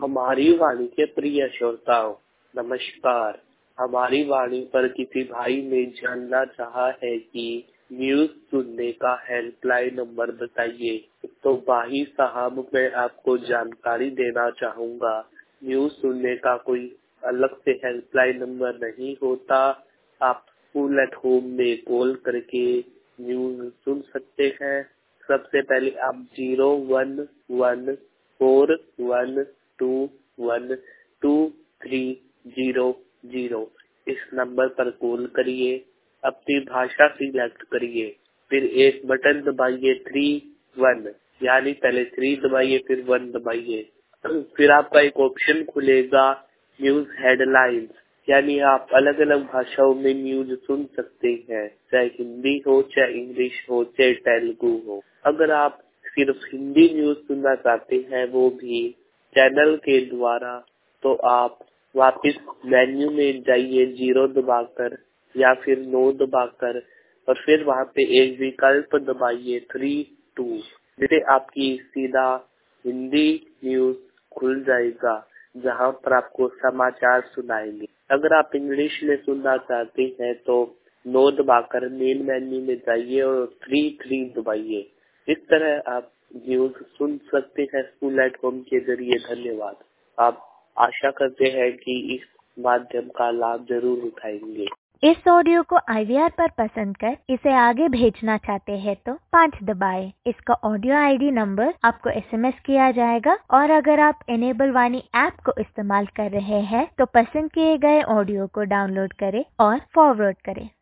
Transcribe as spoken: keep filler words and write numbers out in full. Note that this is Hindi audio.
हमारी वाणी के प्रिय श्रोताओं, नमस्कार। हमारी वाणी पर किसी भाई ने जानना चाहा है कि न्यूज सुनने का हेल्पलाइन नंबर बताइए, तो भाई साहब मैं आपको जानकारी देना चाहूँगा। न्यूज सुनने का कोई अलग से हेल्पलाइन नंबर नहीं होता। आप स्कूल एट होम में कॉल करके न्यूज सुन सकते हैं। सबसे पहले आप zero one one four one two one two three zero zero इस नंबर पर कॉल करिए। अपनी भाषा सिलेक्ट करिए, फिर एक बटन दबाइए थ्री वन, यानी पहले थ्री दबाइए फिर वन दबाइए। फिर आपका एक ऑप्शन खुलेगा न्यूज हेडलाइंस, यानी आप अलग अलग भाषाओं में न्यूज सुन सकते हैं, चाहे हिंदी हो, चाहे इंग्लिश हो, चाहे तेलुगु हो। अगर आप सिर्फ हिंदी न्यूज सुनना चाहते हैं, वो भी चैनल के द्वारा, तो आप वापस मेन्यू में जाइए जीरो दबाकर या फिर नो दबाकर, और फिर वहाँ पे एक विकल्प दबाइए थ्री टू, जिससे आपकी सीधा हिंदी न्यूज खुल जाएगा, जहाँ पर आपको समाचार सुनाएंगे। अगर आप इंग्लिश में सुनना चाहते हैं तो नो दबाकर मेन मेन्यू में जाइए और थ्री थ्री दबाइए। इस तरह आप न्यूज सुन सकते हैं स्कूल एट होम के जरिए। धन्यवाद। आप आशा करते हैं कि इस माध्यम का लाभ जरूर उठाएंगे। इस ऑडियो को आई वी आर पर पसंद कर इसे आगे भेजना चाहते हैं तो पाँच दबाएं। इसका ऑडियो आई डी नंबर आपको एस एम एस किया जाएगा, और अगर आप इनेबल वाणी ऐप को इस्तेमाल कर रहे हैं तो पसंद किए गए ऑडियो को डाउनलोड करें और फॉरवर्ड करें।